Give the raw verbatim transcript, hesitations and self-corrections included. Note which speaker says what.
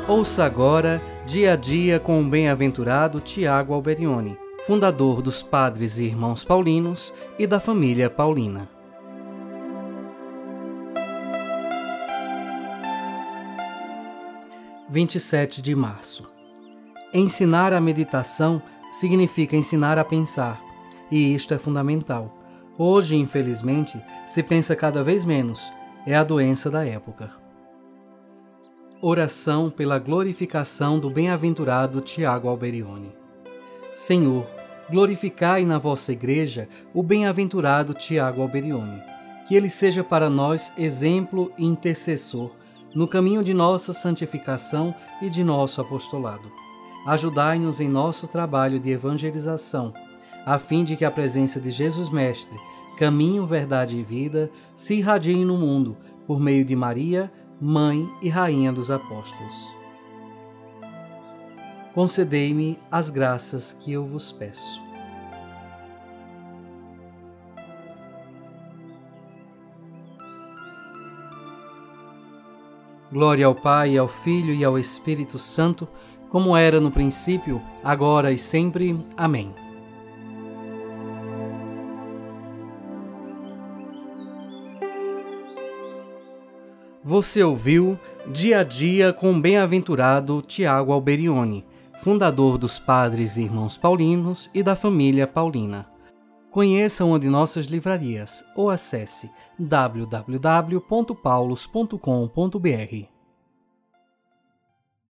Speaker 1: Ouça agora Dia a Dia com o bem-aventurado Tiago Alberione, fundador dos Padres e Irmãos Paulinos e da família Paulina. vinte e sete de março. Ensinar a meditação significa ensinar a pensar, e isto é fundamental. Hoje, infelizmente, se pensa cada vez menos. É a doença da época. Oração pela glorificação do bem-aventurado Tiago Alberione. Senhor, glorificai na vossa Igreja o bem-aventurado Tiago Alberione, que ele seja para nós exemplo e intercessor no caminho de nossa santificação e de nosso apostolado. Ajudai-nos em nosso trabalho de evangelização, a fim de que a presença de Jesus Mestre, caminho, verdade e vida, se irradie no mundo, por meio de Maria, Mãe e Rainha dos Apóstolos. Concedei-me as graças que eu vos peço. Glória ao Pai, ao Filho e ao Espírito Santo, como era no princípio, agora e sempre. Amém. Você ouviu Dia a Dia com o bem-aventurado Tiago Alberione, fundador dos Padres e Irmãos Paulinos e da família Paulina. Conheça uma de nossas livrarias ou acesse w w w ponto paulos ponto com ponto b r.